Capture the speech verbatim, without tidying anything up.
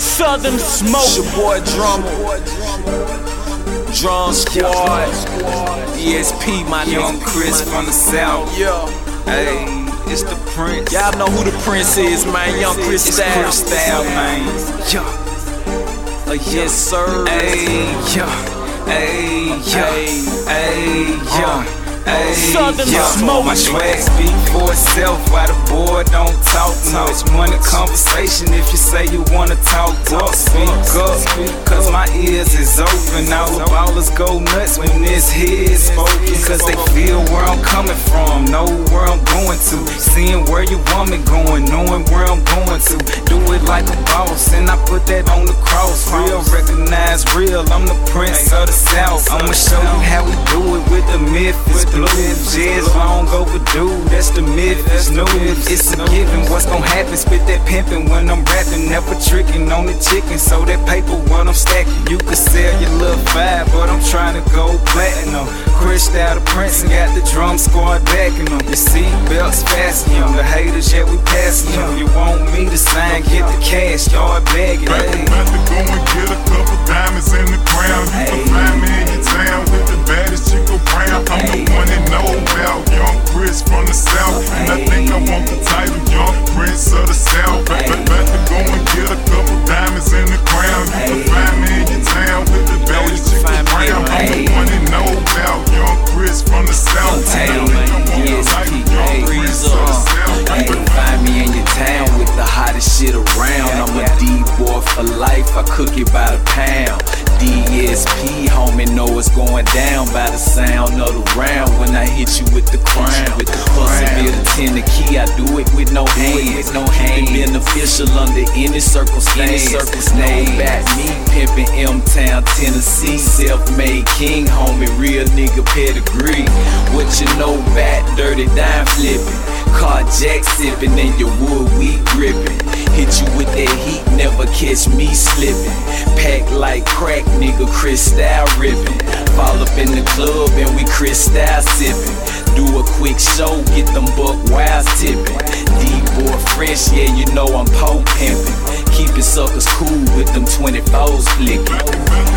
Southern Smoke. It's your boy Drummer, Drum Squad, E S P, my Young nigga. Chris from the South. Yeah, Hey, it's the Prince. y'all know who the Prince is, man. Young Chris It's Style. Chris Style, man. Yeah. Uh, yes, sir. Hey, yeah. Hey, yeah. Hey, yeah. Hey, Southern yeah. Smoke. My swag speak for itself. Why the boy don't talk much? Money conversation if you say you wanna talk up. Speak up, cause my ears is open. All the ballers go nuts when this head is spoken. Cause they feel where I'm coming from, know where I'm going to. Seeing where you want me going, knowing where I'm going to. Do it like a boss, and I put that on the cross. Real, recognize real, I'm the Prince of the South. I'ma show you how we do it with the Memphis Blues. Jazz long overdue, that's the Memphis news. It's a given, what's gon' happen? Spit that pimpin' when I'm rapping. Never tricking on the chicken, so that paper when I'm stacking. You can sell your little vibe, but I'm trying to go platinum. Chris Style, the Prince, and got the drum squad backing them. Your seatbelts fasten them, the haters, yeah, we passing them. You want me to sign, get the cash, start bagging. About to, about to go and get a couple diamonds in the crown. You can find me in your town with the baddest chick around. I'm the one that know about Young Chris from the South, and I think I want the title Young Prince of the South. About to go and get a couple diamonds in the crown. You can find me in your town with the baddest chick around. I'm the one that know about Young Chris from the South, and I think I want the title Young Prince of the South. You can find me in your town with the hottest shit around. I'm a D-boy for life, I cook it by the pound. D S P, homie, know it's going down by the sound of the round. When I hit you with the crown, with the hustle, be the ten the key, I do it with no hands. No hands, beneficial under any circumstance. No back me, pimpin' M-Town, Tennessee. Self-made king, homie, real nigga pedigree. What you know about dirty dime flipping? Car jack sippin' and your wood we grippin'. Hit you with that heat, never catch me slippin'. Pack like crack, nigga, Chris Style rippin'. Fall up in the club and we Chris Style sippin'. Do a quick show, get them buck wild tippin'. D-boy fresh, yeah, you know I'm pole pimpin'. Keepin' suckers cool with them twenty-fours flickin'.